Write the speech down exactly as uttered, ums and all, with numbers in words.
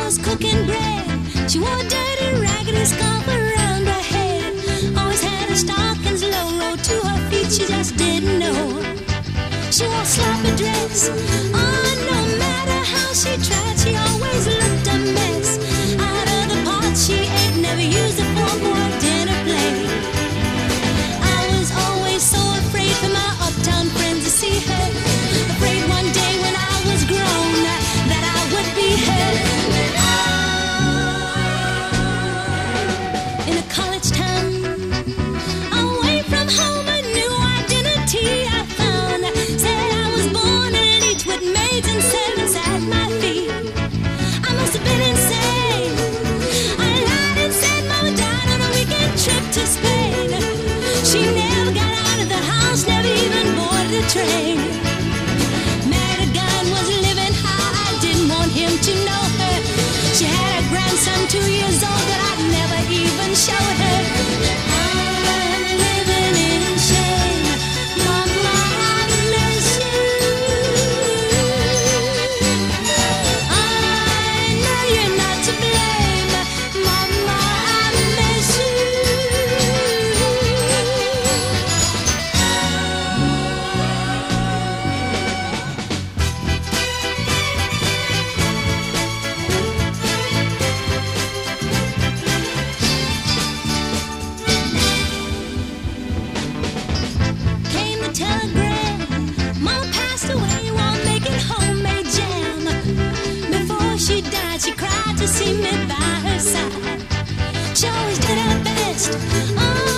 was cooking bread. She wore a dirty, raggedy scarf around her head. Always had her stockings low, rolled to her feet, she just didn't know. She wore a sloppy dress. Oh, no matter how she tried, she always looked a mess. Out of the pot she ate, never used a fork or a dinner plate. I was always so afraid for my uptown friends to see her. Afraid one day when I was grown that I would be her. In a college town, away from home, a new identity I found. Said I was born in an each with maids and servants at my feet. I must have been insane. I lied and said Mama died on a weekend trip to Spain. She never got out of the house, never even boarded a train. Married a guy and was living high, I didn't want him to know her. She had a grandson two years old that I'd never even show her. I'm living in shame, Mama, I miss you. I know you're not to blame, Mama, I miss you. Came the telegram, Mama passed away while making homemade jam. Before she died, she cried to see me by her side. She always did her best. Oh,